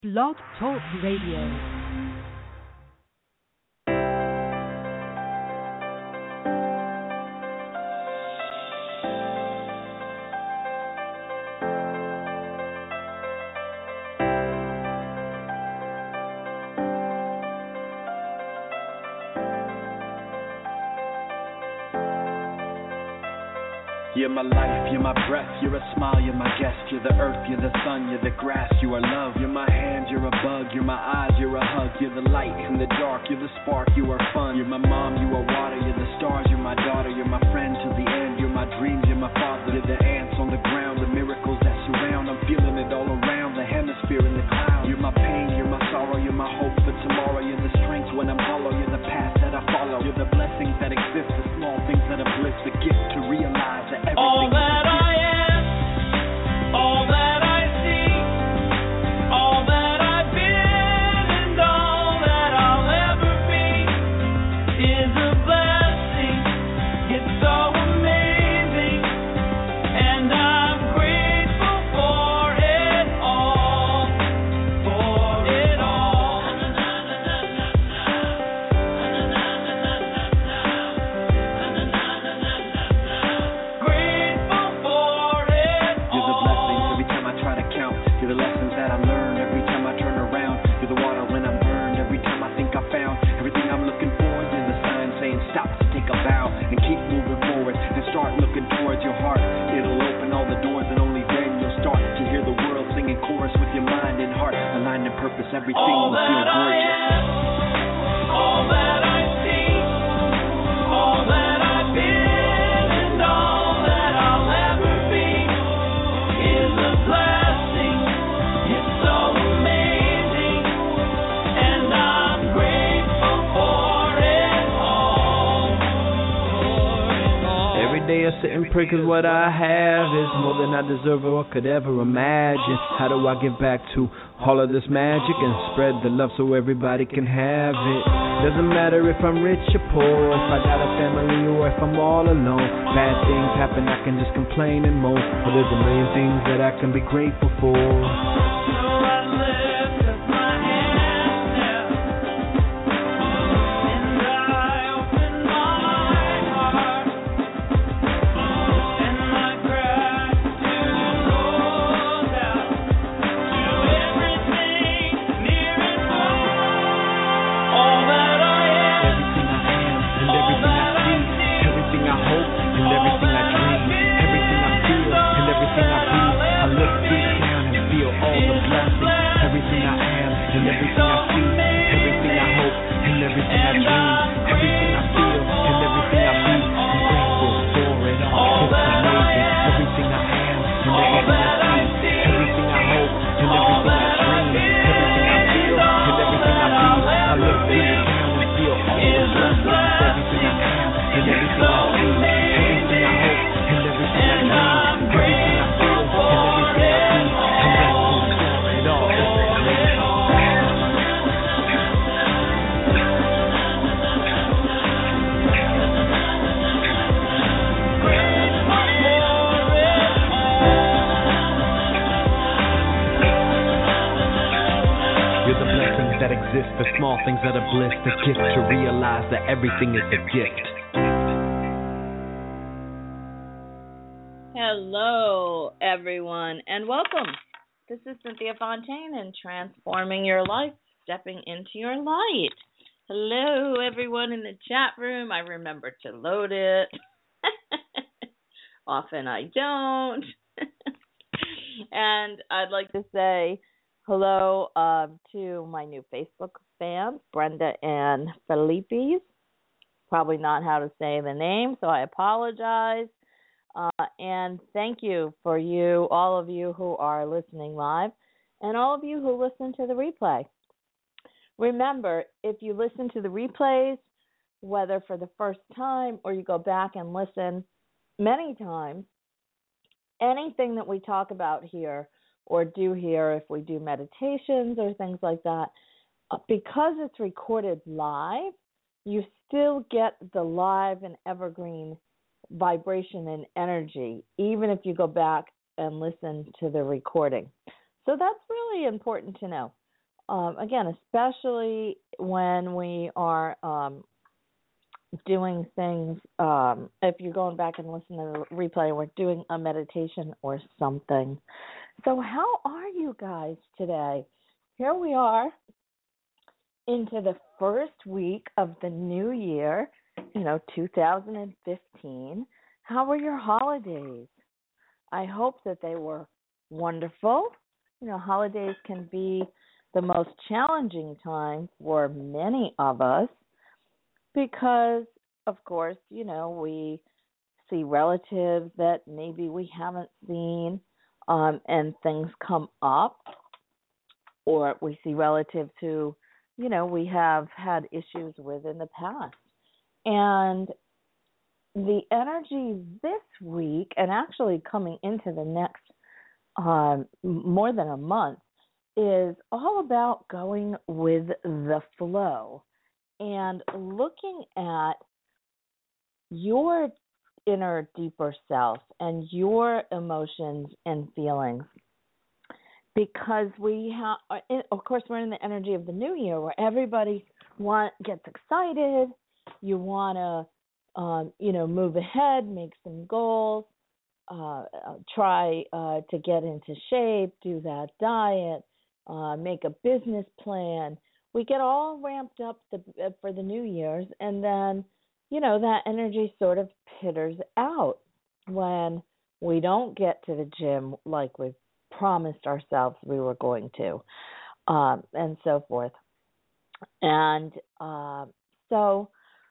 Blog Talk Radio. You're my life, you're my breath, you're a smile, you're my guest. You're the earth, you're the sun, you're the grass, you are love. You're my hand, you're a bug, you're my eyes, you're a hug. You're the light in the dark, you're the spark, you are fun. You're my mom, you are water, you're the stars, you're my daughter. You're my friend till the end, you're my dreams, you're my father. You're the ants on the ground, the miracles that surround. I'm feeling it all around, the hemisphere in the cloud. You're my pain, you're my sorrow, you're my hope for tomorrow. You're the strength when I'm hollow, you're the path that I follow. You're the blessings that exist, the small things that are bliss, the gift to realize that everything all that I am, all that I see, all that I've been, and all that I'll ever be is a blessing. It's so amazing, and I'm grateful for it all, for it all. Grateful for it You're the blessings every time I try to count. You're the lessons that I learn every time I turn around. You're the water when I'm burned every time I think I found everything I'm looking for. You're the sign saying stop to take a bow and keep moving forward and start looking towards your heart. It'll open all the doors and only then you'll start to hear the world singing chorus with your mind and heart. Aligned in purpose, everything all will feel that I gorgeous. am, all that I see, all that I've been, and all that I'll ever be is a blessing. It's so amazing, and I'm grateful for it all. Every day I sit and pray 'cause what I have is more than I deserve or could ever imagine. How do I give back to all of this magic and spread the love so everybody can have it? Doesn't matter if I'm rich or poor, if I got a family or if I'm all alone. Bad things happen, I can just complain and moan, but there's a million things that I can be grateful for. So I lift up my hands now, and I open my heart, and my gratitude goes out to everything near and far. All that I am, Everything I am and everything I see, everything I hope and everything I dream, everything I feel and everything I breathe. I look deep down and feel all the blessings. Everything I am and everything I see, everything I hope and everything I dream, everything I feel and everything I breathe. I'm grateful for it all. It's amazing. Everything I am and everything I see, everything I hope and everything I dream, everything I feel and everything I breathe. I look deep down and feel all the blessings. Everything I am and everything I see, everything I hope and everything I dream, everything I feel and everything I breathe. I'm grateful for it all. It's amazing. You're the blessings that exist, the small things that are bliss, the gift to realize that everything is a gift. Hello, everyone, and welcome. This is Cynthia Fontaine and Transforming Your Life, Stepping into Your Light. Hello, everyone in the chat room. I remember to load it. Often I don't. And I'd like to say hello to my new Facebook fans, Brenda and Felipe's. Probably not how to say the name, so I apologize. And thank you for all of you who are listening live, and all of you who listen to the replay. Remember, if you listen to the replays, whether for the first time or you go back and listen many times, anything that we talk about here or do here, if we do meditations or things like that, because it's recorded live, you still get the live and evergreen vibration and energy, even if you go back and listen to the recording. So that's really important to know. again, especially when we are doing things, if you're going back and listening to the replay, we're doing a meditation or something. So how are you guys today? Here we are into the first week of the new year, 2015. How were your holidays? I hope that they were wonderful. Holidays can be the most challenging time for many of us because, of course, we see relatives that maybe we haven't seen, and things come up, or we see relatives who, we have had issues with in the past. And the energy this week, and actually coming into the next more than a month, is all about going with the flow and looking at your inner deeper self and your emotions and feelings. Because we have, of course, we're in the energy of the new year where everybody gets excited. You want to, move ahead, make some goals, try to get into shape, do that diet, make a business plan. We get all ramped up for the New Year's, and then, that energy sort of pitters out when we don't get to the gym like we've promised ourselves we were going to, and so forth. And so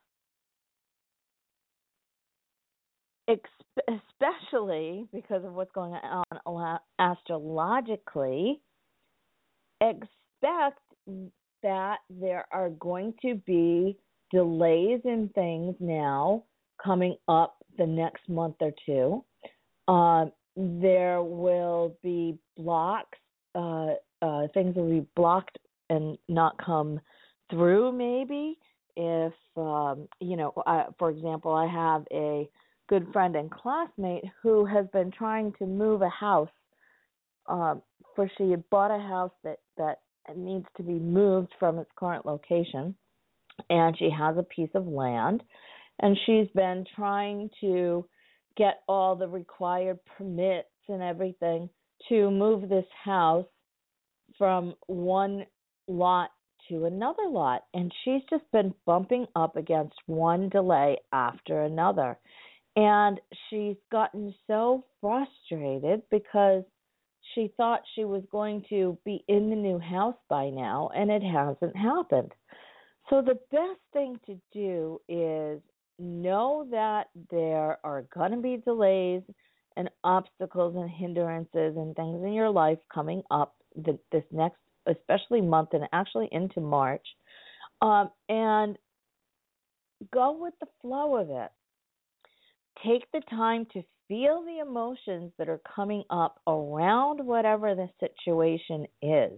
especially because of what's going on astrologically, expect that there are going to be delays in things now coming up the next month or two. There will be blocks, things will be blocked and not come through maybe. If, for example, I have a good friend and classmate who has been trying to move a house, for she had bought a house that needs to be moved from its current location, and she has a piece of land, and she's been trying to get all the required permits and everything to move this house from one lot to another lot, and she's just been bumping up against one delay after another. And she's gotten so frustrated because she thought she was going to be in the new house by now, and it hasn't happened. So the best thing to do is know that there are going to be delays and obstacles and hindrances and things in your life coming up this next, especially month and actually into March, and go with the flow of it. Take the time to feel the emotions that are coming up around whatever the situation is.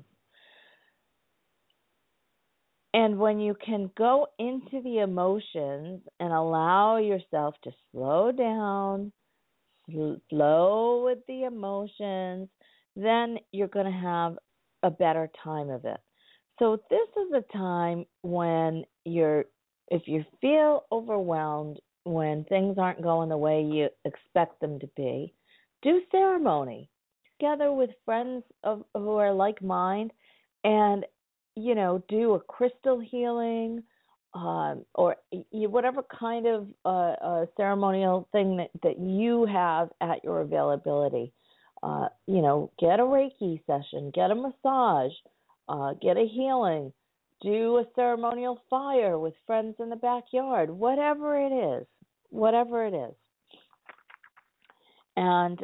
And when you can go into the emotions and allow yourself to slow down, flow with the emotions, then you're going to have a better time of it. So this is a time when if you feel overwhelmed, when things aren't going the way you expect them to be, do ceremony together with friends who are like mind, and do a crystal healing, or whatever kind of ceremonial thing that you have at your availability. Get a Reiki session, get a massage, get a healing, do a ceremonial fire with friends in the backyard, whatever it is. And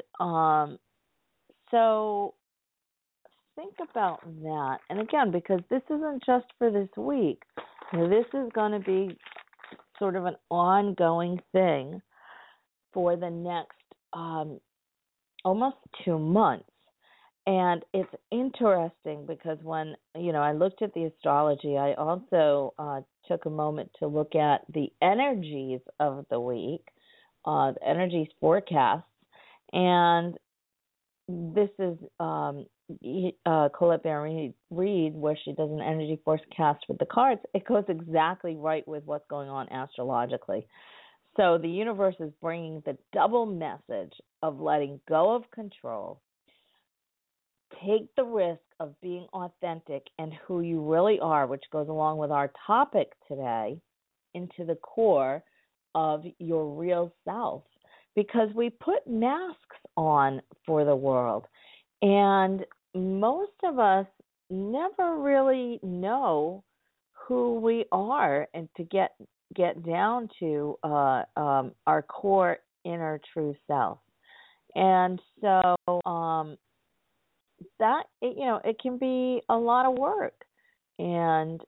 so think about that. And again, because this isn't just for this week, this is going to be sort of an ongoing thing for the next almost 2 months. And it's interesting because when, I looked at the astrology, I also took a moment to look at the energies of the week, the energies forecasts. And this is Colette Baron Reed, where she does an energy forecast with the cards. It goes exactly right with what's going on astrologically. So the universe is bringing the double message of letting go of control, take the risk of being authentic and who you really are, which goes along with our topic today, into the core of your real self. Because we put masks on for the world, and most of us never really know who we are, and to get down to our core inner true self. And so that it can be a lot of work. And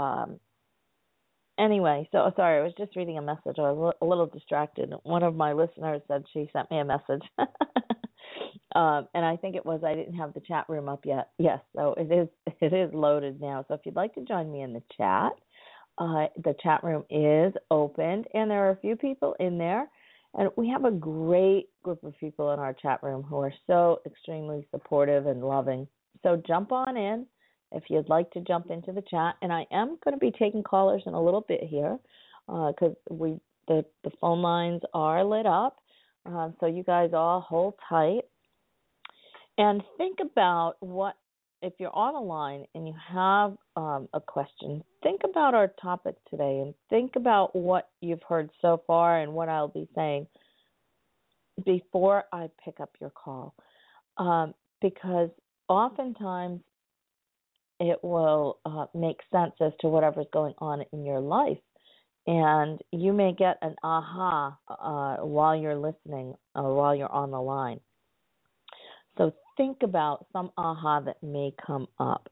anyway, so sorry, I was just reading a message. I was a little distracted. One of my listeners said she sent me a message. And I think it was I didn't have the chat room up yet. Yes, so it is loaded now. So if you'd like to join me in the chat room is opened, and there are a few people in there. And we have a great group of people in our chat room who are so extremely supportive and loving. So jump on in if you'd like to jump into the chat. And I am going to be taking callers in a little bit here because the phone lines are lit up. So you guys all hold tight. And think about if you're on a line and you have a question, think about our topic today and think about what you've heard so far and what I'll be saying before I pick up your call. Because oftentimes it will make sense as to whatever's going on in your life. And you may get an aha while you're listening or while you're on the line. So think about some aha that may come up.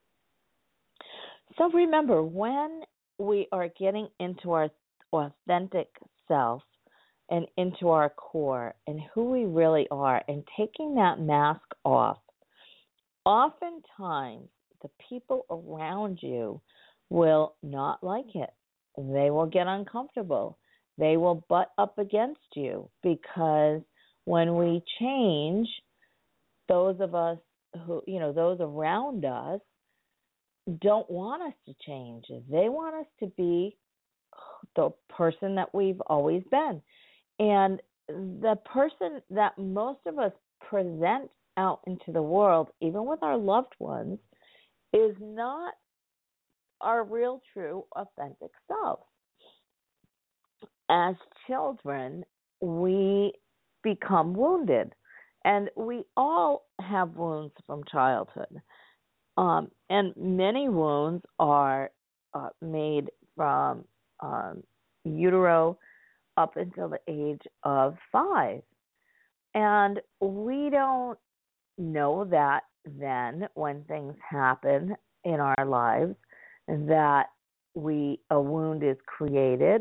So remember, when we are getting into our authentic self and into our core and who we really are and taking that mask off, oftentimes the people around you will not like it. They will get uncomfortable. They will butt up against you because when we change, those of us who, those around us don't want us to change. They want us to be the person that we've always been. And the person that most of us present out into the world, even with our loved ones, is not our real, true, authentic self. As children, we become wounded. And we all have wounds from childhood. And many wounds are made from utero up until the age of 5. And we don't know that then when things happen in our lives that a wound is created.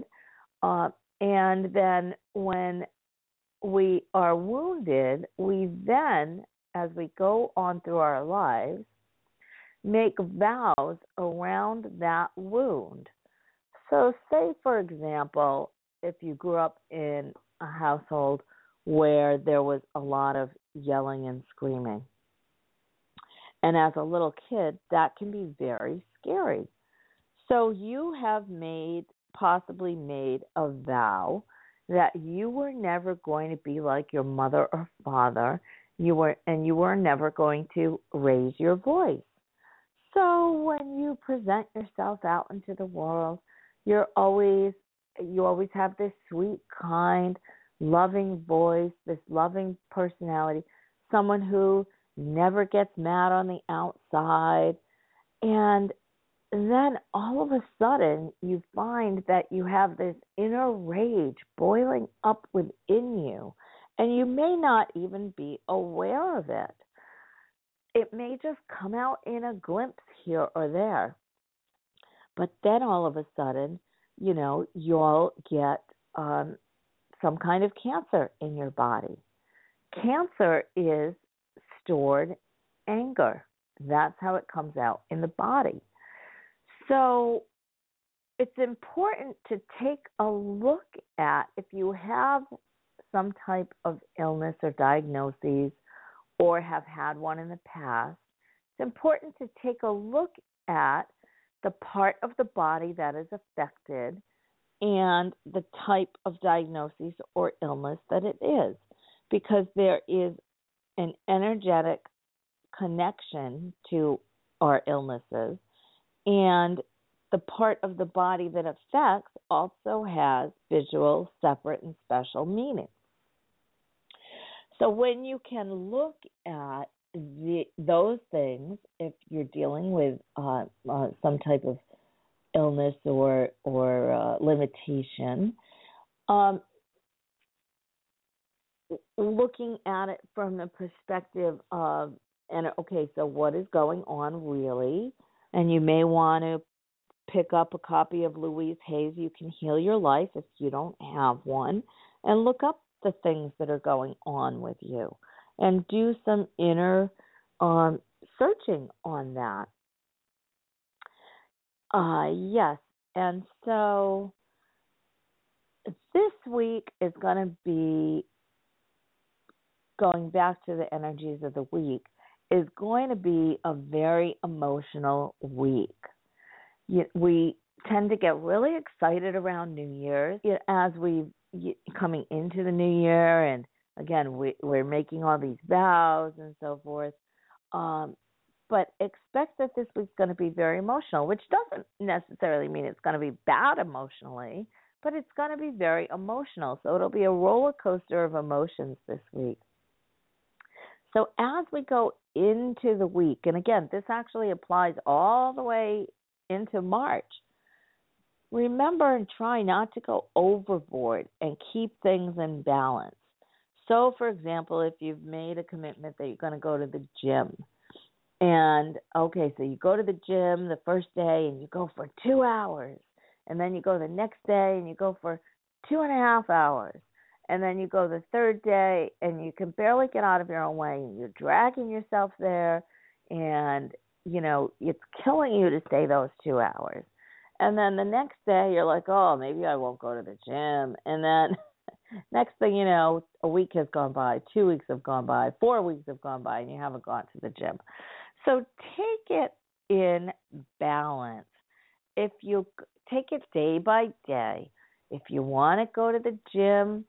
And then when we are wounded, we then, as we go on through our lives, make vows around that wound. So say, for example, if you grew up in a household where there was a lot of yelling and screaming, and as a little kid, that can be very scary. So you have possibly made a vow that you were never going to be like your mother or father, you were never going to raise your voice. So when you present yourself out into the world, you always have this sweet, kind, loving voice, this loving personality, someone who never gets mad on the outside. And then all of a sudden you find that you have this inner rage boiling up within you, and you may not even be aware of it. It may just come out in a glimpse here or there. But then all of a sudden, you'll get some kind of cancer in your body. Cancer is stored anger. That's how it comes out in the body. So it's important to take a look at if you have some type of illness or diagnoses or have had one in the past, it's important to take a look at the part of the body that is affected and the type of diagnosis or illness that it is, because there is an energetic connection to our illnesses, and the part of the body that affects also has visual, separate, and special meaning. So when you can look at those things, if you're dealing with some type of illness or limitation, looking at it from the perspective of, okay, so what is going on really? And you may want to pick up a copy of Louise Hay's You Can Heal Your Life if you don't have one, and look up the things that are going on with you and do some inner searching on that. Yes, and so this week is going to be, going back to the energies of the week, is going to be a very emotional week. We tend to get really excited around New Year's as we coming into the new year, and again we're making all these vows and so forth. But expect that this week's going to be very emotional, which doesn't necessarily mean it's going to be bad emotionally, but it's going to be very emotional. So it'll be a roller coaster of emotions this week. So as we go into the week, and again, this actually applies all the way into March, remember and try not to go overboard and keep things in balance. So, for example, if you've made a commitment that you're going to go to the gym, and okay, so you go to the gym the first day and you go for 2 hours, and then you go the next day and you go for 2.5 hours, and then you go the third day and you can barely get out of your own way and you're dragging yourself there, and it's killing you to stay those 2 hours. And then the next day you're like, oh, maybe I won't go to the gym. And then next thing you know, a week has gone by, 2 weeks have gone by, 4 weeks have gone by, and you haven't gone to the gym. So take it in balance. If you take it day by day, if you want to go to the gym,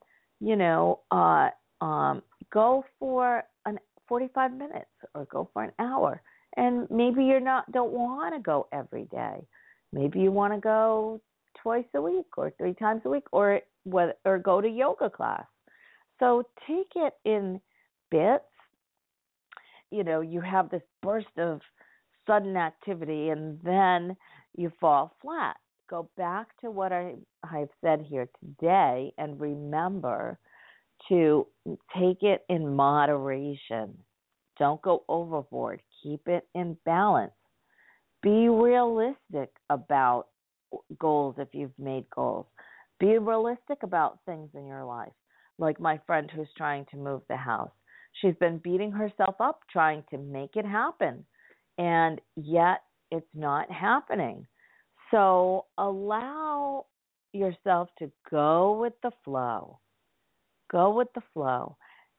go for 45 minutes or go for an hour. And maybe don't want to go every day. Maybe you want to go twice a week or 3 times a week, or go to yoga class. So take it in bits. You have this burst of sudden activity and then you fall flat. Go back to what I've said here today and remember to take it in moderation. Don't go overboard. Keep it in balance. Be realistic about goals if you've made goals. Be realistic about things in your life. Like my friend who's trying to move the house. She's been beating herself up trying to make it happen, and yet it's not happening. So allow yourself to go with the flow. Go with the flow.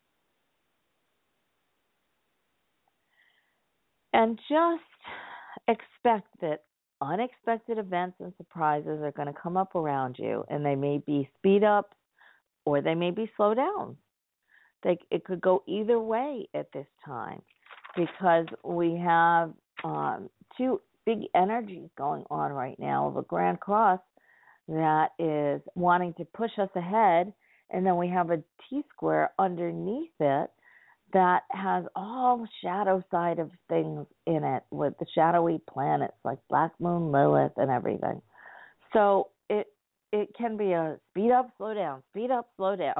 And just expect that unexpected events and surprises are going to come up around you, and they may be speed ups or they may be slow downs. It could go either way at this time because we have 2 big energies going on right now of a Grand Cross that is wanting to push us ahead, and then we have a T-square underneath it that has all the shadow side of things in it with the shadowy planets like Black Moon, Lilith, and everything. So it can be a speed up, slow down, speed up, slow down.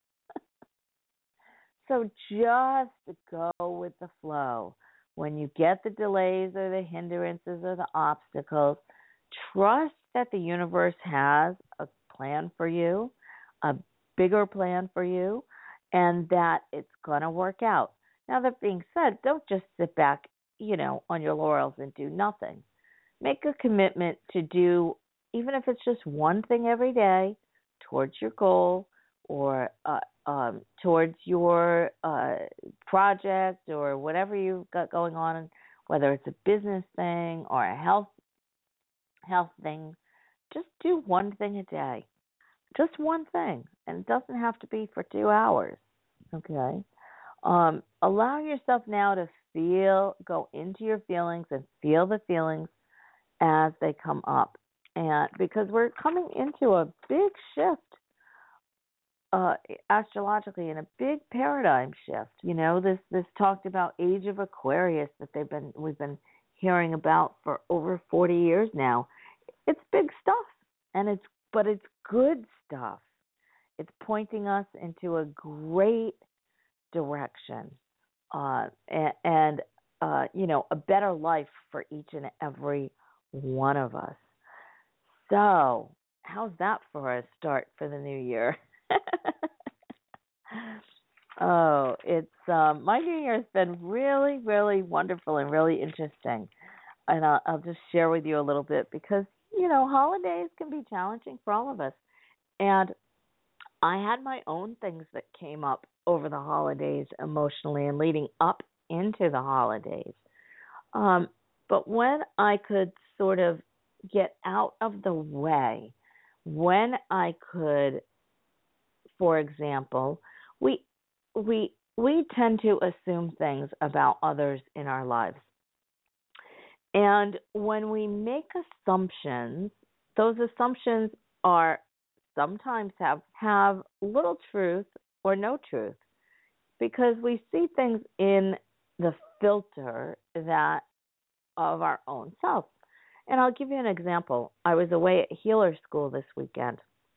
So just go with the flow. When you get the delays or the hindrances or the obstacles, trust that the universe has a plan for you, a bigger plan for you, and that it's going to work out. Now, that being said, don't just sit back, on your laurels and do nothing. Make a commitment to do, even if it's just one thing every day, towards your goal, or towards your project or whatever you've got going on, whether it's a business thing or a health thing. Just do one thing a day. Just one thing. And it doesn't have to be for 2 hours. Okay? Allow yourself now to go into your feelings and feel the feelings as they come up. And because we're coming into a big shift astrologically, in a big paradigm shift. You know, this talked about Age of Aquarius that we've been hearing about for over 40 years now. It's big stuff, but it's good stuff. It's pointing us into a great direction, and a better life for each and every one of us. So, how's that for a start for the new year? It's my new year has been really, really wonderful and really interesting, and I'll just share with you a little bit because holidays can be challenging for all of us, and I had my own things that came up over the holidays emotionally and leading up into the holidays. But when I could sort of get out of the way, when I could, for example, we tend to assume things about others in our lives. And when we make assumptions, those assumptions are sometimes have little truth or no truth, because we see things in the filter of our own self. And I'll give you an example. I was away at Healer School this weekend,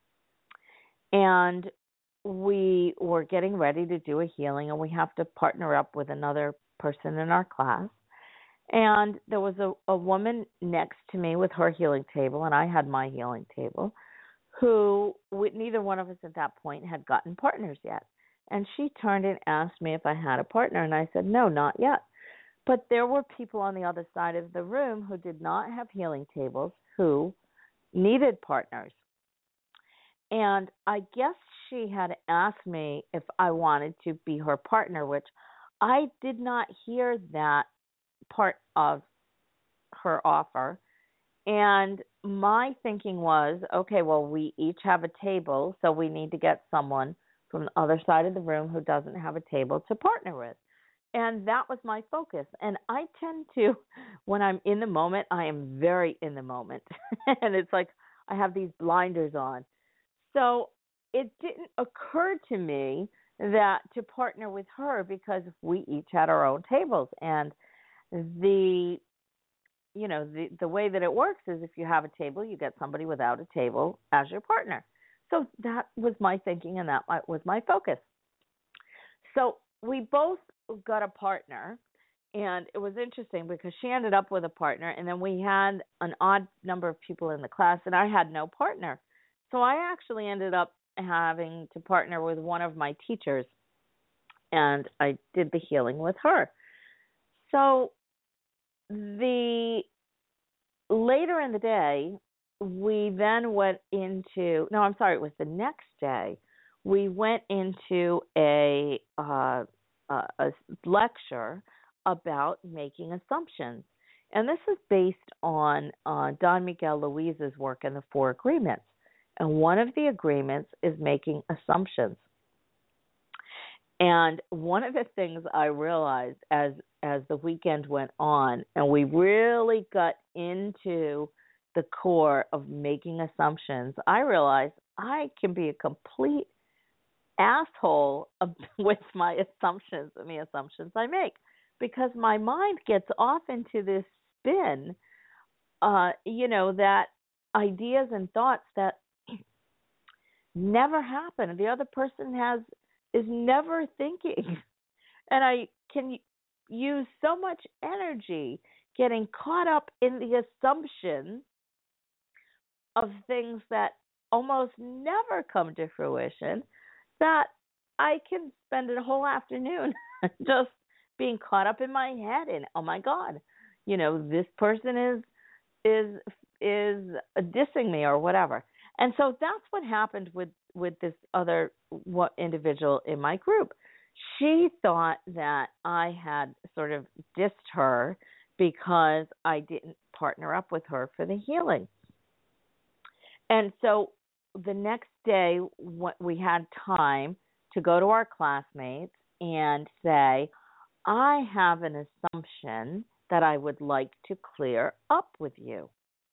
and we were getting ready to do a healing, and we have to partner up with another person in our class. And there was a woman next to me with her healing table, and I had my healing table, who neither one of us at that point had gotten partners yet. And she turned and asked me if I had a partner, and I said, no, not yet. But there were people on the other side of the room who did not have healing tables, who needed partners. And I guess she had asked me if I wanted to be her partner, which I did not hear that part of her offer. And my thinking was, okay, well, we each have a table, so we need to get someone from the other side of the room who doesn't have a table to partner with. And that was my focus. And I tend to, when I'm in the moment, I am very in the moment. And it's like I have these blinders on. So it didn't occur to me that to partner with her, because we each had our own tables. And the way that it works is if you have a table, you get somebody without a table as your partner. So that was my thinking, and that was my focus. So we both got a partner, and it was interesting because she ended up with a partner, and then we had an odd number of people in the class, and I had no partner. So I actually ended up having to partner with one of my teachers, and I did the healing with her. So later in the day, we then went into, it was the next day, we went into a lecture about making assumptions. And this is based on Don Miguel Luis's work in the 4 agreements. And one of the agreements is making assumptions. And one of the things I realized as the weekend went on, and we really got into the core of making assumptions, I realized I can be a complete asshole with my assumptions and the assumptions I make, because my mind gets off into this spin, that ideas and thoughts that never happen. The other person is never thinking. And I can use so much energy getting caught up in the assumption of things that almost never come to fruition, that I can spend a whole afternoon just being caught up in my head and, oh my God, this person is dissing me or whatever. And so that's what happened with with this other individual in my group. She thought that I had sort of dissed her because I didn't partner up with her for the healing. And so the next day, we had time to go to our classmates and say, I have an assumption that I would like to clear up with you.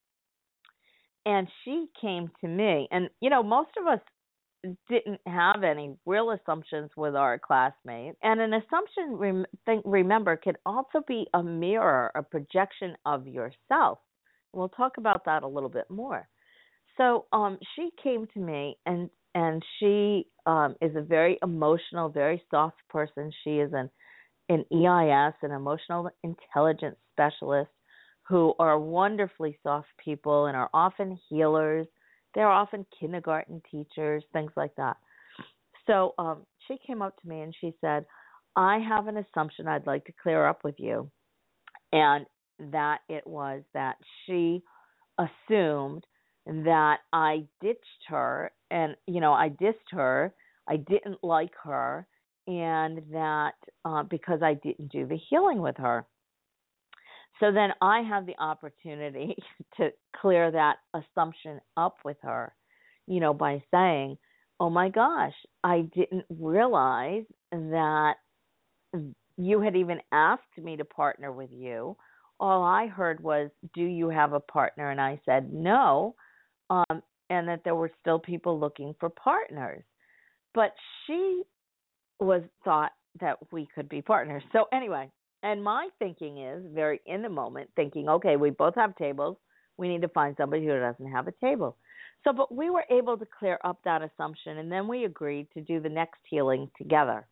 And she came to me, and, most of us didn't have any real assumptions with our classmates. And an assumption, remember, can also be a mirror, a projection of yourself. We'll talk about that a little bit more. So she came to me, and she is a very emotional, very soft person. She is an EIS, an emotional intelligence specialist, who are wonderfully soft people and are often healers. They're often kindergarten teachers, things like that. So she came up to me and she said, I have an assumption I'd like to clear up with you. And that it was that she assumed that I ditched her and, I dissed her, I didn't like her, and that because I didn't do the healing with her. So then I had the opportunity to clear that assumption up with her, by saying, oh my gosh, I didn't realize that you had even asked me to partner with you. All I heard was, do you have a partner? And I said no, and that there were still people looking for partners. But she thought that we could be partners. So anyway, and my thinking is very in the moment, thinking, okay, we both have tables. We need to find somebody who doesn't have a table. So, but we were able to clear up that assumption, and then we agreed to do the next healing together.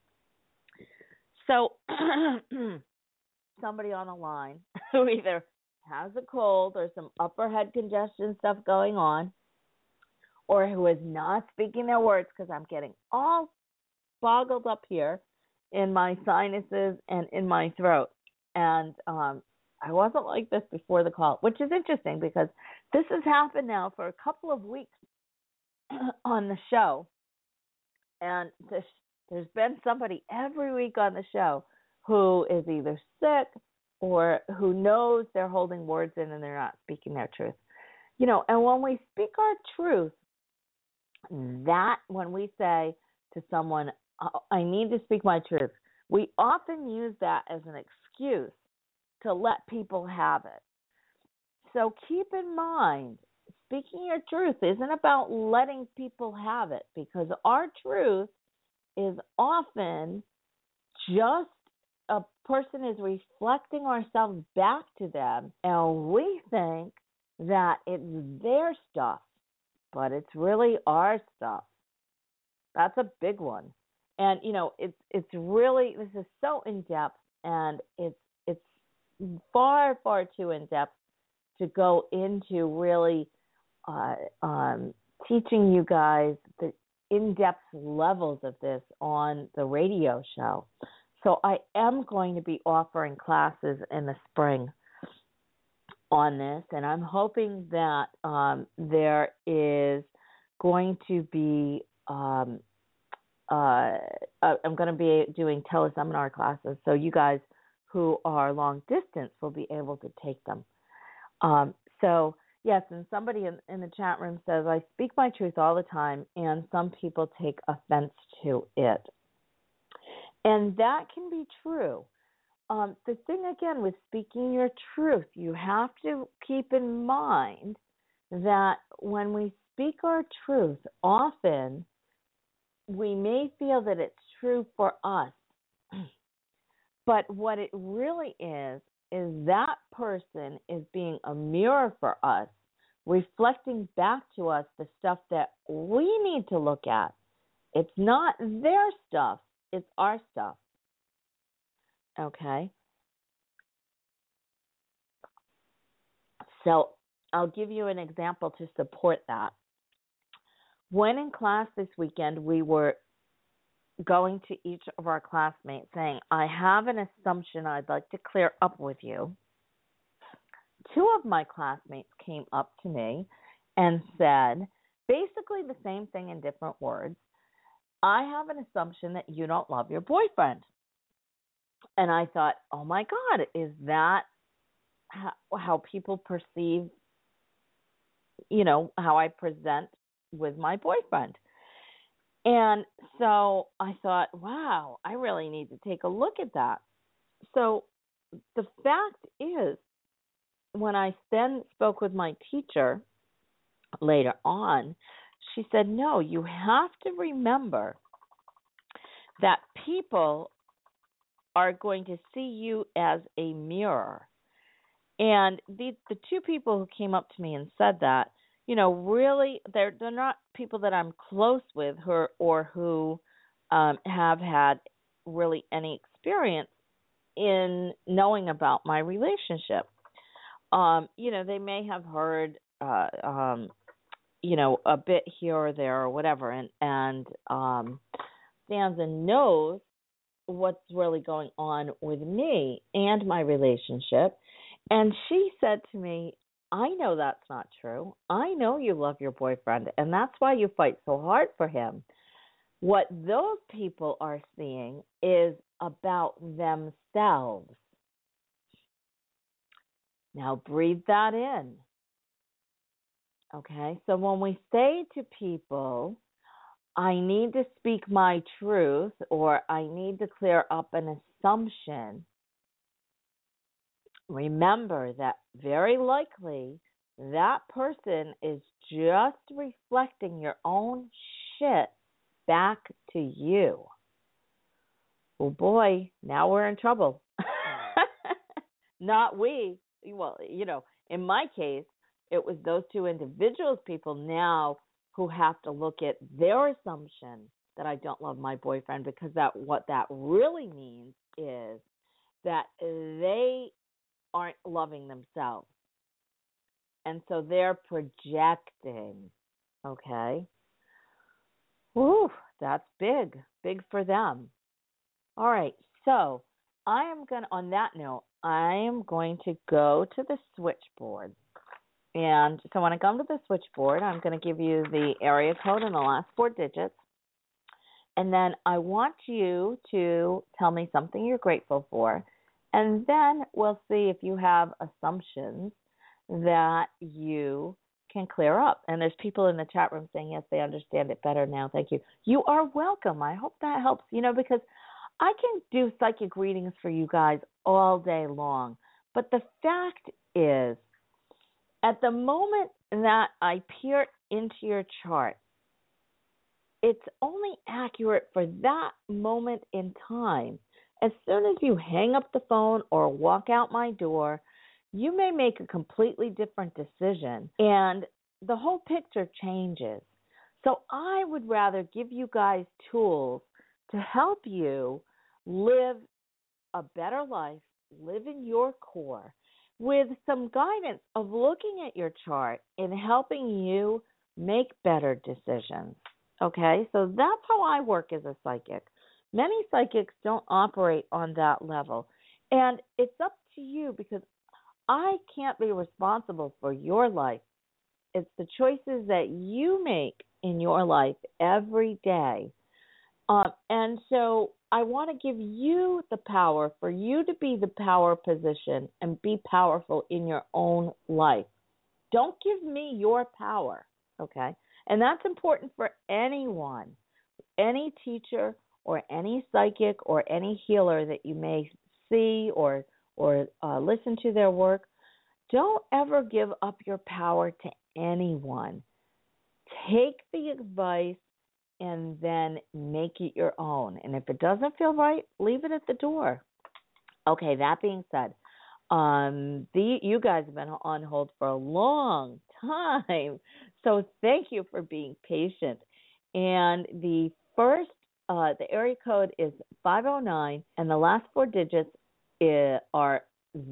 So somebody on the line who either has a cold or some upper head congestion stuff going on, or who is not speaking their words, because I'm getting all boggled up here in my sinuses and in my throat. And I wasn't like this before the call, which is interesting because this has happened now for a couple of weeks on the show. And there's been somebody every week on the show who is either sick or who knows they're holding words in and they're not speaking their truth. And when we speak our truth, that when we say to someone, I need to speak my truth, we often use that as an excuse to let people have it. So keep in mind, speaking your truth isn't about letting people have it, because our truth is often just a person is reflecting ourselves back to them, and we think that it's their stuff, but it's really our stuff. That's a big one. And, it's really, this is so in-depth, and it's far, far too in-depth to go into really teaching you guys the in-depth levels of this on the radio show. So I am going to be offering classes in the spring on this, and I'm hoping that there is going to be I'm going to be doing teleseminar classes, so you guys who are long distance will be able to take them. So, yes, and somebody in the chat room says, I speak my truth all the time, and some people take offense to it. And that can be true. The thing, again, with speaking your truth, you have to keep in mind that when we speak our truth, often we may feel that it's true for us. But what it really is that person is being a mirror for us, reflecting back to us the stuff that we need to look at. It's not their stuff, it's our stuff. Okay? So I'll give you an example to support that. When in class this weekend, we were going to each of our classmates saying, I have an assumption I'd like to clear up with you. Two of my classmates came up to me and said, basically the same thing in different words. I have an assumption that you don't love your boyfriend. And I thought, oh my God, is that how people perceive, how I present with my boyfriend? And so I thought, wow, I really need to take a look at that. So the fact is, when I then spoke with my teacher later on, she said, no, you have to remember that people are going to see you as a mirror. And the two people who came up to me and said that, really, they're not people that I'm close with or who have had really any experience in knowing about my relationship. They may have heard, a bit here or there or whatever, and stands and knows what's really going on with me and my relationship. And she said to me, I know that's not true. I know you love your boyfriend, and that's why you fight so hard for him. What those people are seeing is about themselves. Now breathe that in. Okay, so when we say to people, I need to speak my truth, or I need to clear up an assumption, remember that very likely that person is just reflecting your own shit back to you. Oh boy, now we're in trouble. Not we. Well, in my case, it was those two individuals, people now, who have to look at their assumption that I don't love my boyfriend, because what that really means is that they aren't loving themselves. And so they're projecting, okay? Whew, that's big for them. All right, so on that note, I am going to go to the switchboard. And so when I come to the switchboard, I'm going to give you the area code and the last 4 digits. And then I want you to tell me something you're grateful for. And then we'll see if you have assumptions that you can clear up. And there's people in the chat room saying, yes, they understand it better now. Thank you. You are welcome. I hope that helps, because I can do psychic readings for you guys all day long. But the fact is, at the moment that I peer into your chart, it's only accurate for that moment in time. As soon as you hang up the phone or walk out my door, you may make a completely different decision, and the whole picture changes. So I would rather give you guys tools to help you live a better life, live in your core, with some guidance of looking at your chart and helping you make better decisions. Okay, so that's how I work as a psychic. Many psychics don't operate on that level. And it's up to you, because I can't be responsible for your life. It's the choices that you make in your life every day. And so I want to give you the power for you to be the power position and be powerful in your own life. Don't give me your power, okay? And that's important for anyone, any teacher or any psychic or any healer that you may see or listen to their work. Don't ever give up your power to anyone. Take the advice and then make it your own. And if it doesn't feel right, leave it at the door. Okay, that being said, you guys have been on hold for a long time, so thank you for being patient. And the first, the area code is 509, and the last 4 digits are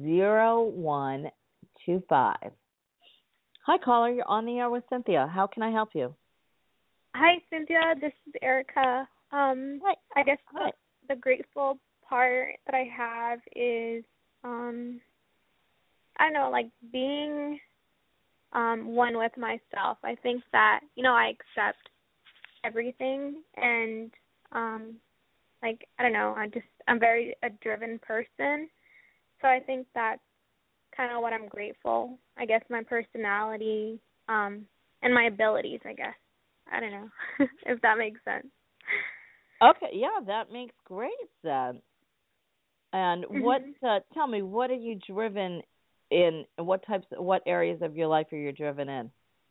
0125. Hi, caller. You're on the air with Cynthia. How can I help you? Hi, Cynthia. This is Erica. Hi. I guess the grateful part that I have is, I don't know, like being one with myself. I think that, I accept everything, and I don't know, I'm very a driven person. So I think that's kind of what I'm grateful. I guess my personality, and my abilities, I guess. I don't know if that makes sense. Okay, yeah, that makes great sense. And tell me, what are you driven in? What areas of your life are you driven in?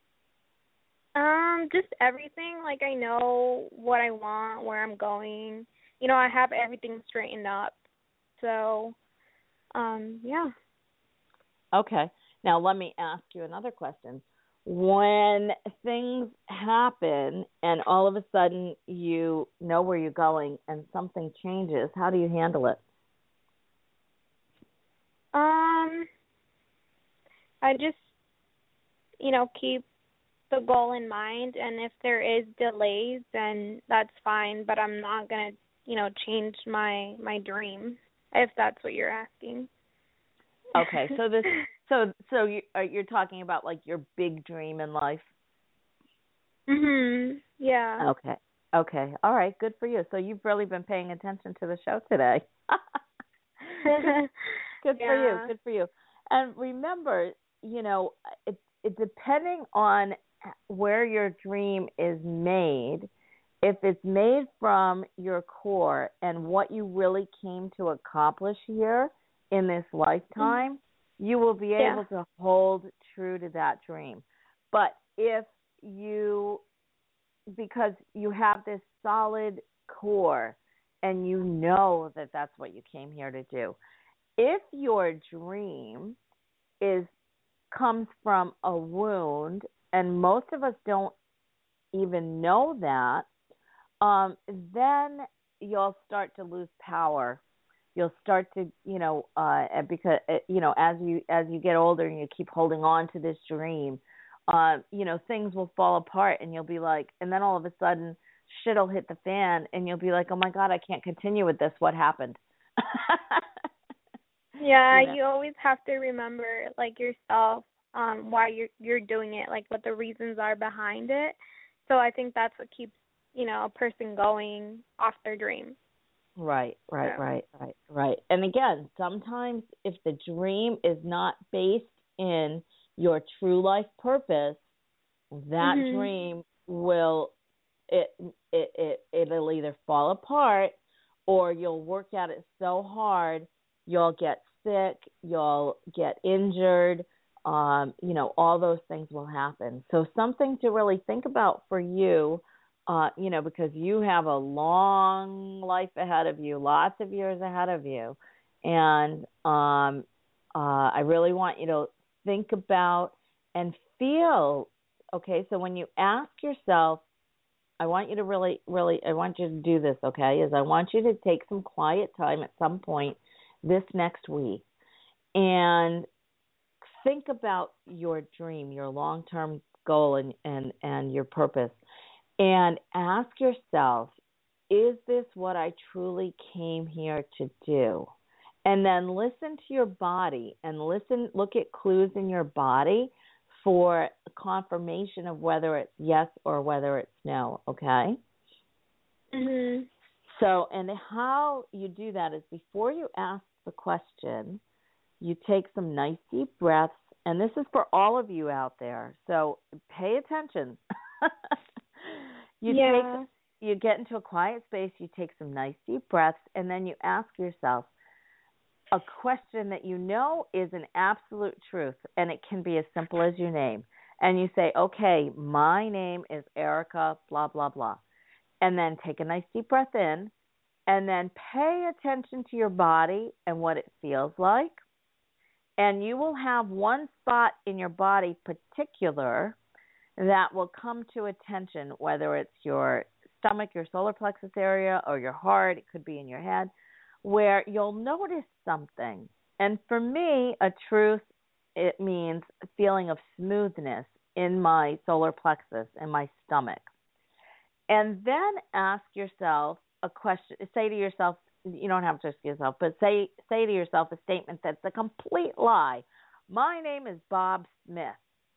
Just everything. Like, I know what I want, where I'm going. I have everything straightened up. So, yeah. Okay. Now let me ask you another question. When things happen and all of a sudden you know where you're going and something changes, how do you handle it? I just, keep the goal in mind, and if there is delays, then that's fine, but I'm not going to, change my dream, if that's what you're asking. Okay, so you're talking about like your big dream in life? Yeah. Okay. All right, good for you. So you've really been paying attention to the show today. Good for you. And remember, it depending on where your dream is made, if it's made from your core and what you really came to accomplish here in this lifetime, you will be able to hold true to that dream. But if because you have this solid core and you know that that's what you came here to do, if your dream comes from a wound, and most of us don't even know that, then you'll start to lose power. You'll start to, because as you get older and you keep holding on to this dream, things will fall apart, and you'll be like, and then all of a sudden, shit'll hit the fan, and you'll be like, oh my God, I can't continue with this. What happened? Yeah, you always have to remember, like, yourself, why you're doing it, like what the reasons are behind it. So I think that's what keeps, a person going off their dream. Right. And again, sometimes if the dream is not based in your true life purpose, that dream it'll either fall apart, or you'll work at it so hard you'll get sick, you'll get injured, all those things will happen. So something to really think about for you, because you have a long life ahead of you, lots of years ahead of you. And I really want you to think about and feel, okay, so when you ask yourself, I want you to really, I want you to do this, okay, is I want you to take some quiet time at some point this next week and think about your dream, your long-term goal and your purpose, and ask yourself, is this what I truly came here to do? And then listen to your body and look at clues in your body for confirmation of whether it's yes or whether it's no, okay? So, and how you do that is before you ask the question, you take some nice deep breaths, and this is for all of you out there, so pay attention. You get into a quiet space, you take some nice deep breaths, and then you ask yourself a question that you know is an absolute truth, and it can be as simple as your name. And you say, okay, my name is Erica, blah, blah, blah. And then take a nice deep breath in, and then pay attention to your body and what it feels like. And you will have one spot in your body particular that will come to attention, whether it's your stomach, your solar plexus area, or your heart, it could be in your head, where you'll notice something. And for me, a truth, it means a feeling of smoothness in my solar plexus, in my stomach. And then ask yourself a question. Say to yourself, you don't have to ask yourself, but say to yourself a statement that's a complete lie. My name is Bob Smith.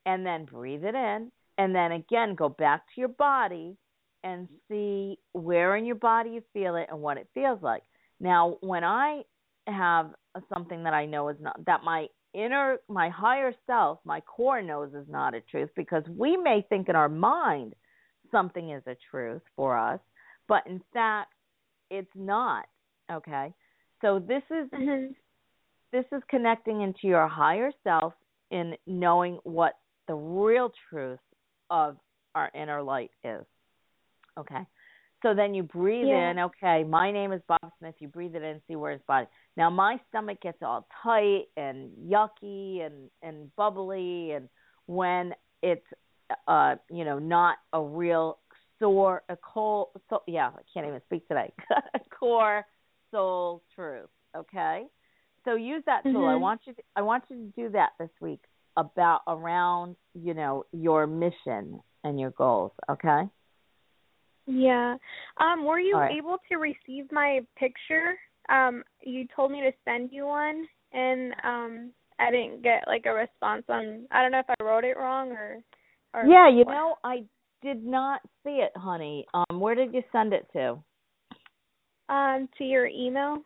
and then breathe it in, and then again go back to your body and see where in your body you feel it and what it feels like. Now, when I have something that I know is not, that my higher self, my core knows is not a truth, because we may think in our mind something is a truth for us, but in fact, it's not. Okay, so this is connecting into your higher self in knowing what the real truth of our inner light is. Okay, so then you breathe in. Okay, my name is Bob Smith. You breathe it in, see where his body. Now my stomach gets all tight and yucky and bubbly, and when it's not a real I can't even speak today. Core soul truth. Okay, so use that tool. I want you to do that this week around your mission and your goals. Okay. Yeah. Were you able to receive my picture? You told me to send you one, and I didn't get like a response on. I don't know if I wrote it wrong or yeah, I did not see it, honey. Where did you send it to? To your email.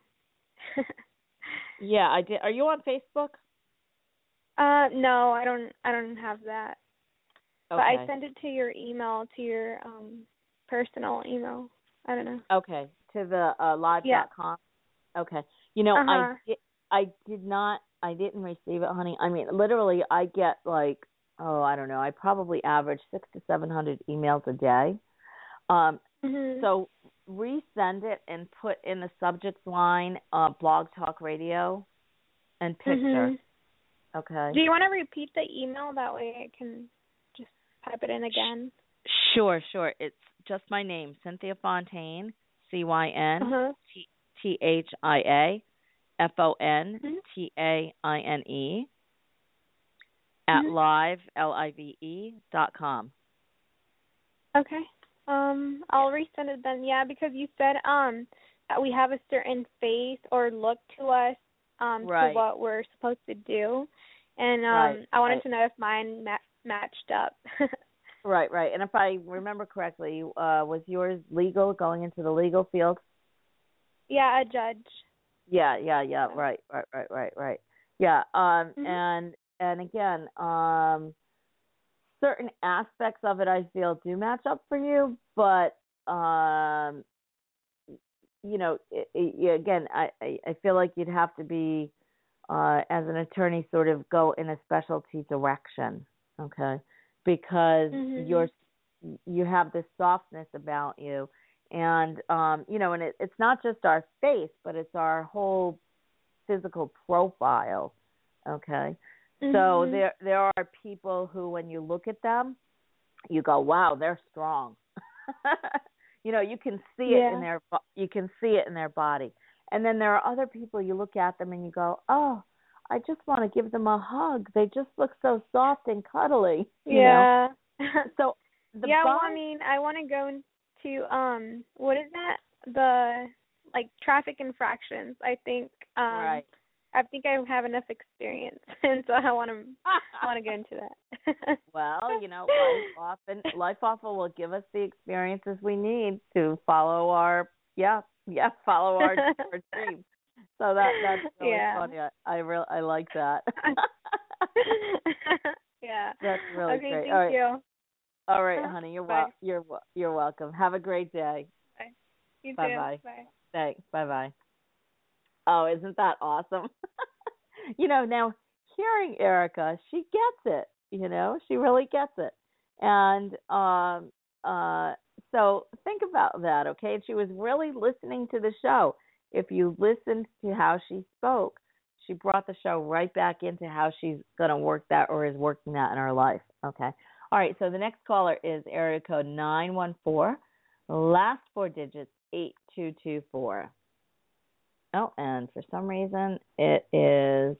Yeah, I did. Are you on Facebook? No, I don't have that. Okay. But I sent it to your email, to your personal email. I don't know. Okay, to the live.com. Yeah. Okay. I didn't receive it, honey. I mean, literally, I get like, I don't know, I probably average 600 to 700 emails a day. So resend it and put in the subject line Blog Talk Radio and picture. Okay. Do you want to repeat the email? That way I can just type it in again. Sure. It's just my name, Cynthia Fontaine, Cynthia Fontaine at live.com. Okay. I'll resend it then. Yeah, because you said that we have a certain face or look to us to what we're supposed to do, and I wanted to know if mine matched up. Right. And if I remember correctly, was yours legal, going into the legal field? Yeah, a judge. Yeah. Right. Yeah. And again, certain aspects of it I feel do match up for you, but again, I feel like you'd have to be as an attorney sort of go in a specialty direction, okay? Because you have this softness about you, and and it's not just our face, but it's our whole physical profile, okay? So there are people who, when you look at them, you go, wow, they're strong. You can see it in their body. And then there are other people, you look at them and you go, oh, I just want to give them a hug. They just look so soft and cuddly. You know? So I want to go into what is that? The traffic infractions. I think I have enough experience, and so I want to get into that. Well, life often will give us the experiences we need to follow our dreams. So that's really funny. I like that. Yeah. That's really okay, great. Thank you. All right, honey. You're welcome. Have a great day. Bye. You Bye-bye. too. Bye. Thanks. Bye-bye. Oh, isn't that awesome? Now hearing Erica, she gets it. She really gets it. And so think about that, okay? And she was really listening to the show. If you listened to how she spoke, she brought the show right back into how she's going to work that or is working that in her life, okay? All right, so the next caller is area code 914, last four digits, 8224. Oh, and for some reason it is,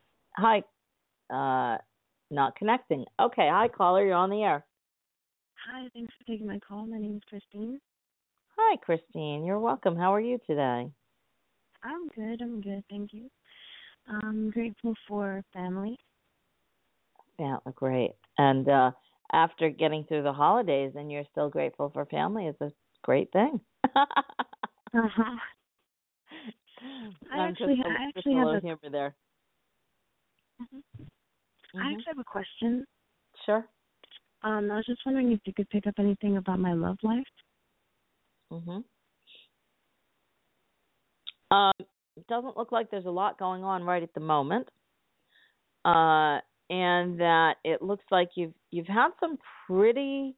not connecting. Okay, hi, caller, you're on the air. Hi, thanks for taking my call. My name is Christine. Hi, Christine. You're welcome. How are you today? I'm good, thank you. I'm grateful for family. Yeah, great. And after getting through the holidays and you're still grateful for family is a great thing. Uh-huh. I actually just a have little a humor there. I actually have a question. Sure. I was just wondering if you could pick up anything about my love life. It doesn't look like there's a lot going on right at the moment, and that it looks like you've had some pretty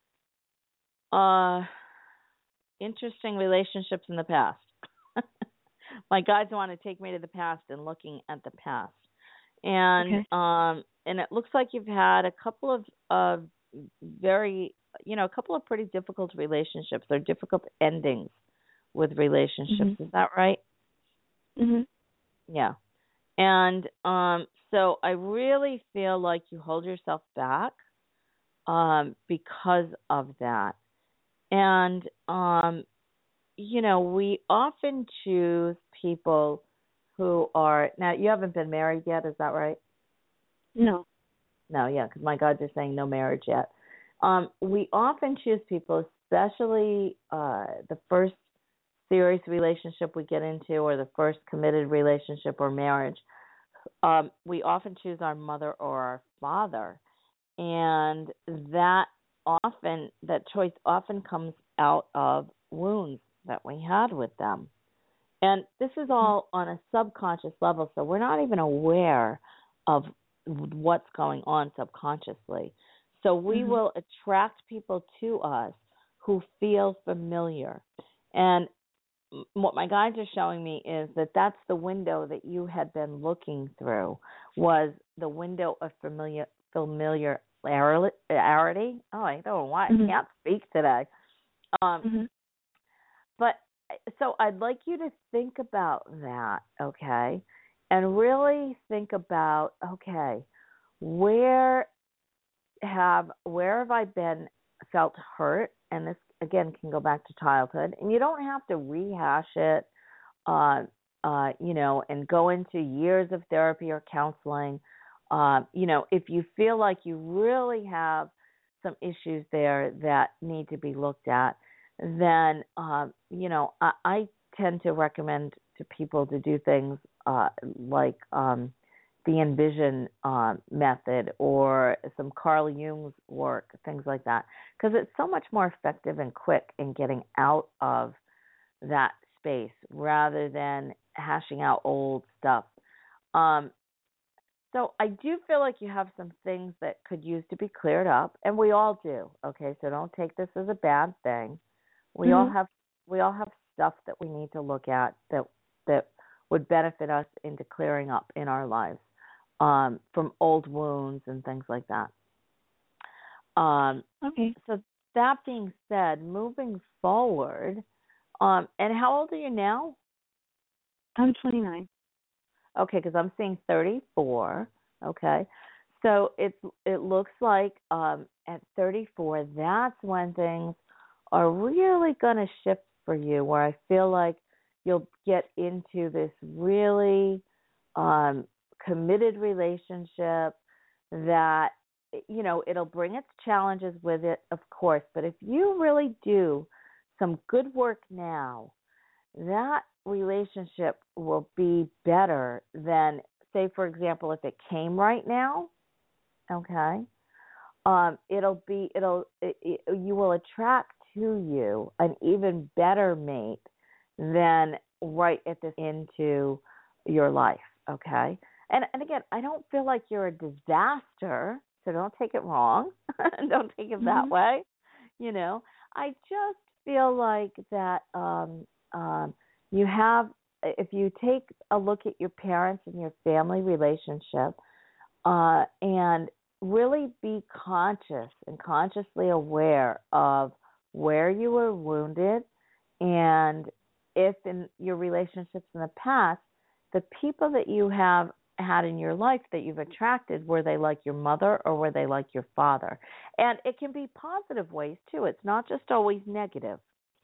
interesting relationships in the past. My guides want to take me to the past and looking at the past, and and it looks like you've had a couple of very, a couple of pretty difficult relationships or difficult endings with relationships. Is that right? Yeah. And so I really feel like you hold yourself back because of that. And we often choose people who are, now you haven't been married yet, is that right? No. No, yeah, because my guides are saying no marriage yet. We often choose people, especially the first serious relationship we get into or the first committed relationship or marriage. We often choose our mother or our father. And that choice often comes out of wounds that we had with them. And this is all on a subconscious level, so we're not even aware of what's going on subconsciously. So we will attract people to us who feel familiar. And what my guides are showing me is that that's the window that you had been looking through, was the window of familiarity. Oh, I don't know why I can't speak today. But so I'd like you to think about that, okay? And really think about, okay, where have I felt hurt? And this, again, can go back to childhood. And you don't have to rehash it, and go into years of therapy or counseling. If you feel like you really have some issues there that need to be looked at, then, I tend to recommend to people to do things like the Envision method or some Carl Jung's work, things like that, because it's so much more effective and quick in getting out of that space rather than hashing out old stuff. So I do feel like you have some things that could use to be cleared up, and we all do. Okay, so don't take this as a bad thing. We all have stuff that we need to look at that would benefit us into clearing up in our lives, from old wounds and things like that. Okay. So that being said, moving forward, and how old are you now? I'm 29. Okay, because I'm seeing 34. Okay, so it looks like at 34, that's when things are really going to shift for you, where I feel like you'll get into this really committed relationship that, it'll bring its challenges with it, of course. But if you really do some good work now, that relationship will be better than, say, for example, if it came right now. Okay, you will attract to you an even better mate than right at this into your life. Okay, and again, I don't feel like you're a disaster, so don't take it wrong. Don't take it that way. I just feel like that. You have, if you take a look at your parents and your family relationship, and really be conscious and consciously aware of where you were wounded, and if in your relationships in the past, the people that you have had in your life that you've attracted, were they like your mother or were they like your father? And it can be positive ways too. It's not just always negative.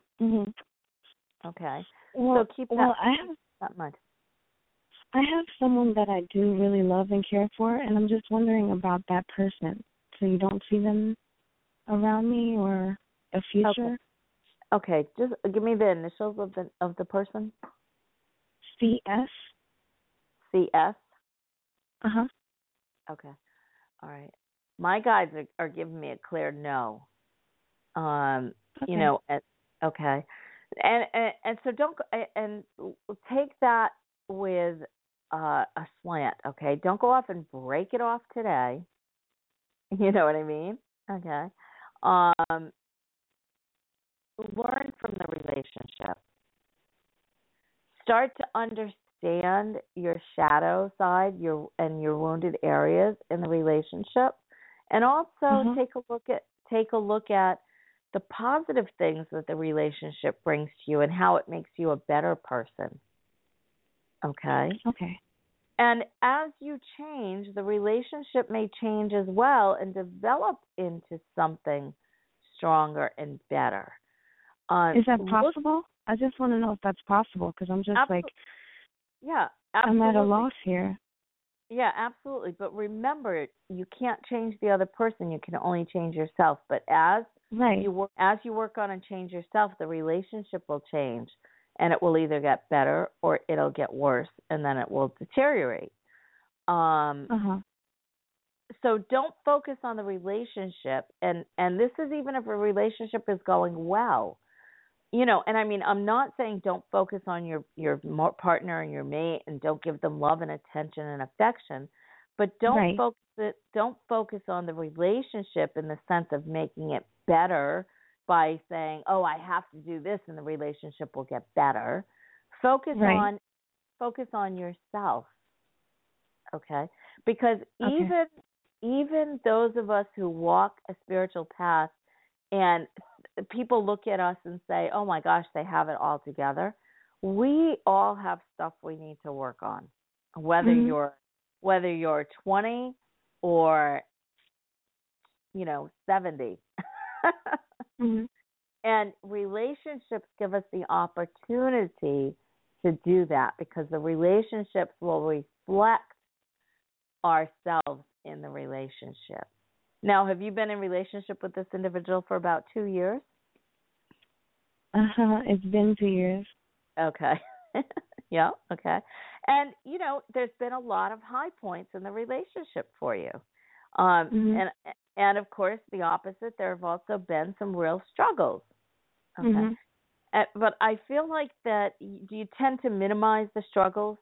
Okay. Well, so keep that mind. I have someone that I do really love and care for, and I'm just wondering about that person. so you don't see them around me or a future. Okay, just give me the initials of the person. CS. CS? Uh-huh. Okay. All right. My guides are giving me a clear no. Okay. You know, okay. And so don't and take that with a slant, okay? Don't go off and break it off today. You know what I mean? Okay. Learn from the relationship. Start to understand your shadow side, your wounded areas in the relationship, and also take a look at the positive things that the relationship brings to you and how it makes you a better person. Okay? Okay. And as you change, the relationship may change as well and develop into something stronger and better. Is that possible? I just want to know if that's possible because I'm just yeah, absolutely. I'm at a loss here. Yeah, absolutely. But remember, you can't change the other person. You can only change yourself. But as you work on and change yourself, the relationship will change, and it will either get better or it'll get worse, and then it will deteriorate. So don't focus on the relationship, and this is even if a relationship is going well. You know, and I mean, I'm not saying don't focus on your partner and your mate and don't give them love and attention and affection, but don't focus on the relationship in the sense of making it better by saying, "Oh, I have to do this and the relationship will get better." Focus on yourself. Okay? Because even those of us who walk a spiritual path and people look at us and say, "Oh my gosh, they have it all together." We all have stuff we need to work on, whether you're 20 or 70. And relationships give us the opportunity to do that because the relationships will reflect ourselves in the relationship. Now, have you been in relationship with this individual for about 2 years? It's been 2 years. Okay. Yeah, okay. And, there's been a lot of high points in the relationship for you. And of course, the opposite, there have also been some real struggles. Okay. But I feel like that, do you tend to minimize the struggles?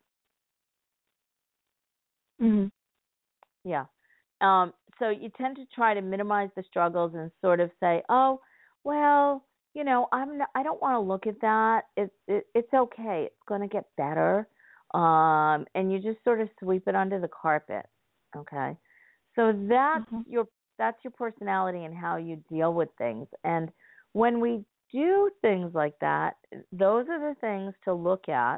Yeah. So you tend to try to minimize the struggles and sort of say, "Oh, well, I don't want to look at that. It's okay. It's going to get better." And you just sort of sweep it under the carpet. Okay. So that's your personality and how you deal with things. And when we do things like that, those are the things to look at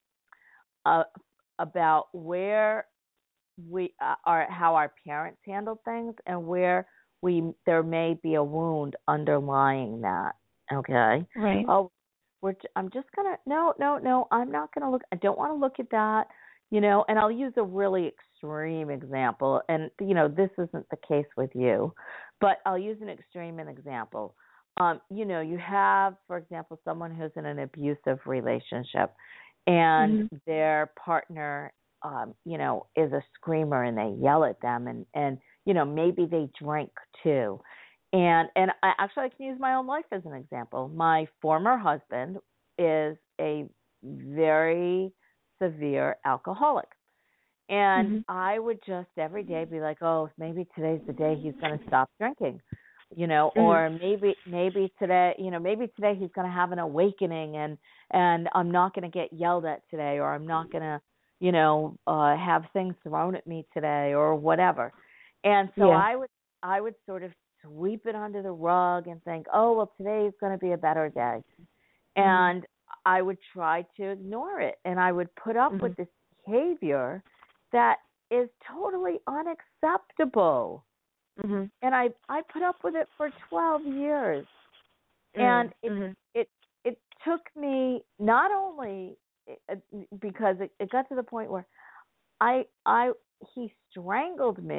about where we are, how our parents handled things, and where there may be a wound underlying that. Okay. Right. Oh, I'm just gonna no. I'm not gonna look. I don't want to look at that. And I'll use a really extreme example. And this isn't the case with you, but I'll use an extreme example. You have, for example, someone who's in an abusive relationship, and their partner is a screamer and they yell at them and maybe they drink too. And I can use my own life as an example. My former husband is a very severe alcoholic. And I would just every day be like, "Oh, maybe today's the day he's going to stop drinking." Or maybe today, maybe today he's going to have an awakening and I'm not going to get yelled at today, or I'm not going to have things thrown at me today, or whatever. And so I would sort of sweep it under the rug and think, "Oh, well, today is going to be a better day." And I would try to ignore it, and I would put up with this behavior that is totally unacceptable. And I put up with it for 12 years. And it took me, not only because it got to the point where he strangled me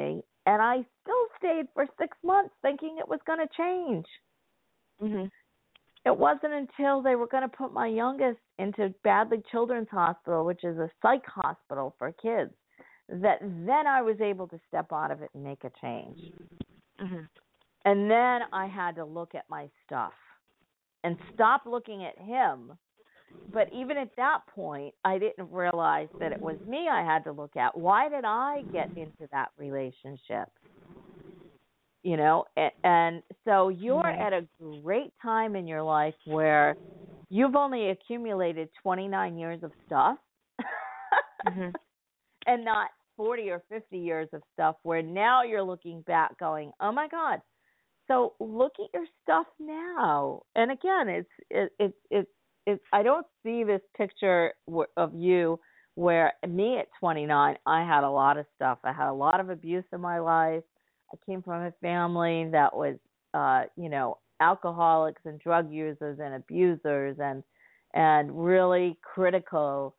And I still stayed for 6 months thinking it was going to change. Mhm. It wasn't until they were going to put my youngest into Badley Children's Hospital, which is a psych hospital for kids, that then I was able to step out of it and make a change. Mhm. And then I had to look at my stuff and stop looking at him. But even at that point, I didn't realize that it was me I had to look at. Why did I get into that relationship? You know, and so you're at a great time in your life where you've only accumulated 29 years of stuff Mhm. and not 40 or 50 years of stuff, where now you're looking back going, oh my God. So look at your stuff now. And again, it's I don't see this picture of you where me at 29, I had a lot of stuff. I had a lot of abuse in my life. I came from a family that was, alcoholics and drug users and abusers and really critical.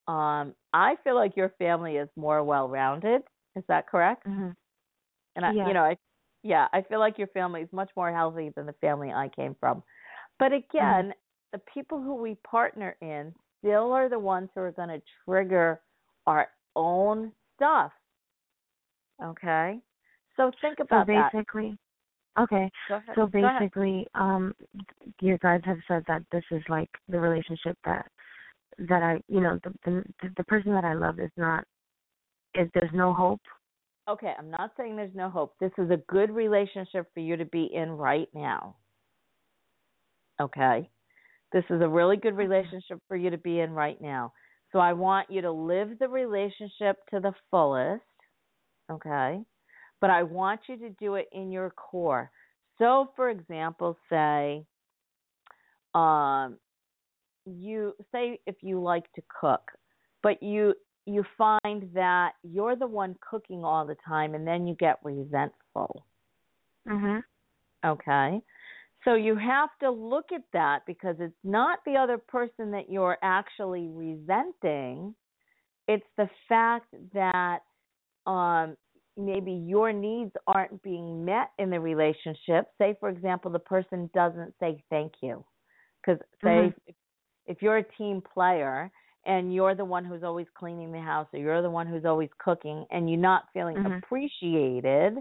I feel like your family is more well-rounded. Is that correct? Mhm. And I feel like your family is much more healthy than the family I came from. But again, the people who we partner in still are the ones who are going to trigger our own stuff. Okay? So think about that. Okay. Go ahead. So Go ahead. basically, you guys have said that this is like the relationship that I, the person that I love there's no hope. Okay, I'm not saying there's no hope. This is a good relationship for you to be in right now. Okay? This is a really good relationship for you to be in right now. So I want you to live the relationship to the fullest, okay? But I want you to do it in your core. So, for example, say if you like to cook, but you find that you're the one cooking all the time, and then you get resentful. Mhm. Okay? So you have to look at that, because it's not the other person that you're actually resenting. It's the fact that maybe your needs aren't being met in the relationship. Say, for example, the person doesn't say thank you. Because say if you're a team player and you're the one who's always cleaning the house, or you're the one who's always cooking, and you're not feeling appreciated,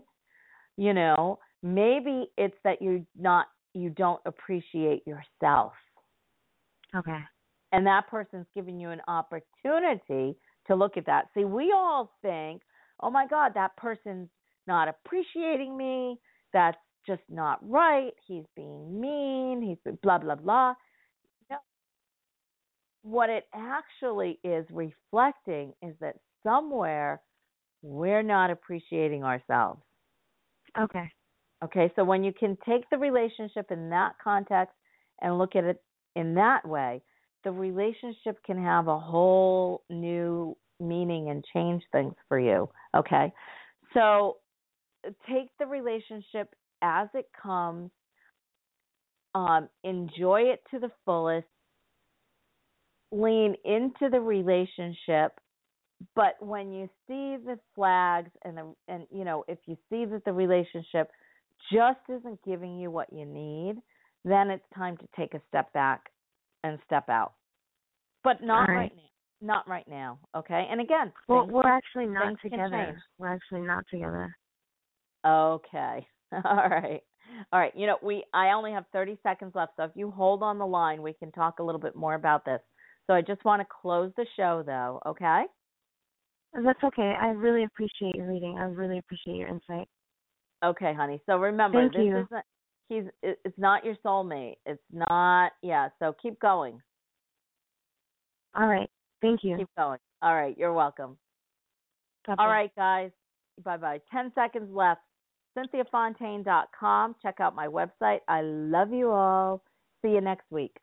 maybe it's that you don't appreciate yourself. Okay. And that person's giving you an opportunity to look at that. See, we all think, oh my God, that person's not appreciating me. That's just not right. He's being mean. He's blah, blah, blah. No. What it actually is reflecting is that somewhere we're not appreciating ourselves. Okay. Okay, so when you can take the relationship in that context and look at it in that way, the relationship can have a whole new meaning and change things for you. Okay, so take the relationship as it comes, enjoy it to the fullest, lean into the relationship. But when you see the flags and if you see that the relationship just isn't giving you what you need, then it's time to take a step back and step out. But not right now. Not right now, okay? And again, we're actually not together. We're actually not together. Okay. All right. I only have 30 seconds left, so if you hold on the line, we can talk a little bit more about this. So I just want to close the show, though, okay? That's okay. I really appreciate your reading. I really appreciate your insight. Okay, honey. So remember, Thank you. It's not your soulmate. It's not, so keep going. All right. Thank you. Keep going. All right, you're welcome. All right, guys. Bye-bye. 10 seconds left. CynthiaFontaine.com. Check out my website. I love you all. See you next week.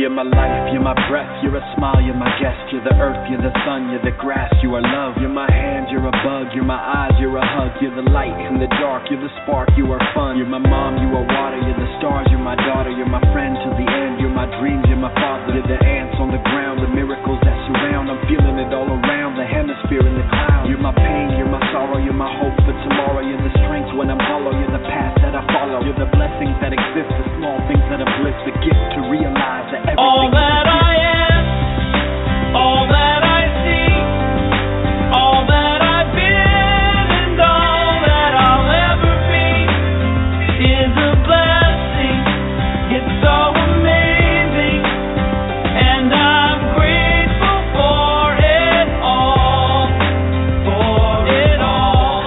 You're my life, you're my breath, you're a smile, you're my guest. You're the earth, you're the sun, you're the grass, you are love. You're my hand, you're a bug, you're my eyes, you're a hug. You're the light in the dark, you're the spark, you are fun. You're my mom, you are water, you're the stars, you're my daughter. You're my friend till the end, you're my dreams, you're my father. You're the ants on the ground, the miracles that surround. I'm feeling it all around, the hemisphere in the clouds. You're my pain, you're my sorrow, you're my hope for tomorrow. You're the strength when I'm hollow, you're the path that I follow. You're the blessings that exist, the small things that are bliss, the gift to realize that everything all that I am, all that I see, all that I've been, and all that I'll ever be is a blessing. It's so amazing, and I'm grateful for it all, for it all.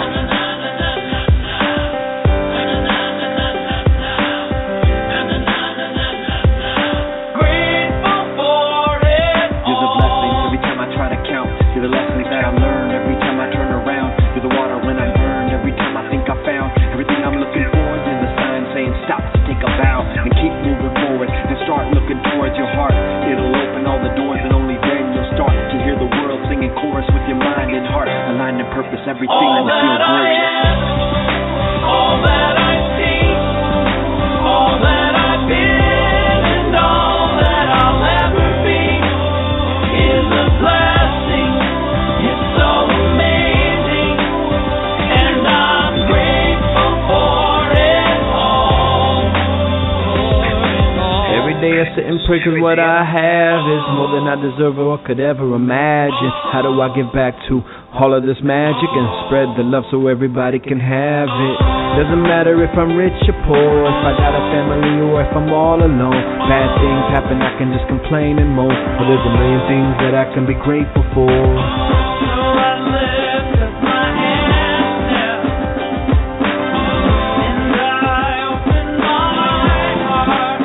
Grateful for it You're the blessings every time I try to count. You're the lessons that I learn every time I turn around. You're the water when I'm burned every time I think I found everything I'm looking for. You're the sign saying stop to take a bow and keep moving forward and start looking towards your heart. It'll open all the doors and only then you'll start to hear the world singing chorus with your mind and heart. Aligned in purpose, everything all will feel that I gorgeous. am, all that I see, all that I've been, and all that I'll ever be is a blessing. It's so amazing, and I'm grateful for it all. Every day I sit and pray 'cause what I have is more than I deserve or could ever imagine. How do I give back to all of this magic and spread the love so everybody can have it? Doesn't matter if I'm rich or poor, if I got a family or if I'm all alone. Bad things happen, I can just complain and moan, but there's a million things that I can be grateful for. So I lift up my hands now, and I open my heart,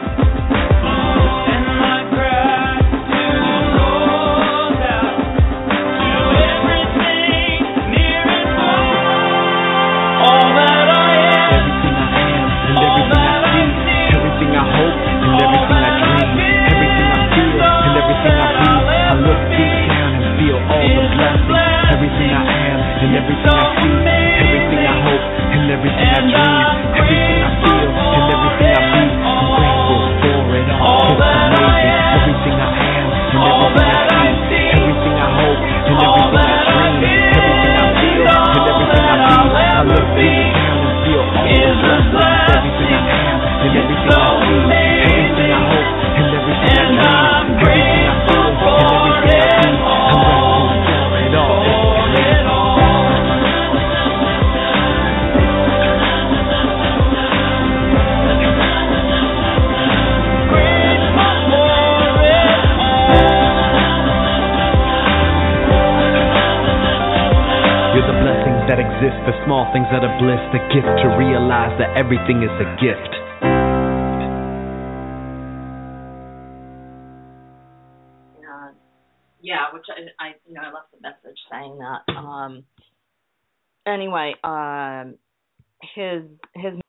and my gratitude goes out to everything near and far. All that I am, Everything I am and everything I see, everything I hope and everything I dream, everything I feel and everything I be. I look deep down and feel all the blessings. Everything I am and everything I see, everything I hope and everything I dream, everything I feel and everything I be. I'm grateful for it all. It's amazing. Everything I am and everything I see, everything I hope and everything I dream, everything I feel and everything I be. I look deep down and feel all the blessings. Everything I am and everything I see, everything I hope and everything I dream, everything I feel and everything I be. I'm grateful for it all. It's amazing. You're the blessings that exist, the small things that are bliss, the gift to realize that everything is a gift. Yeah, which I left a message saying that. Anyway, his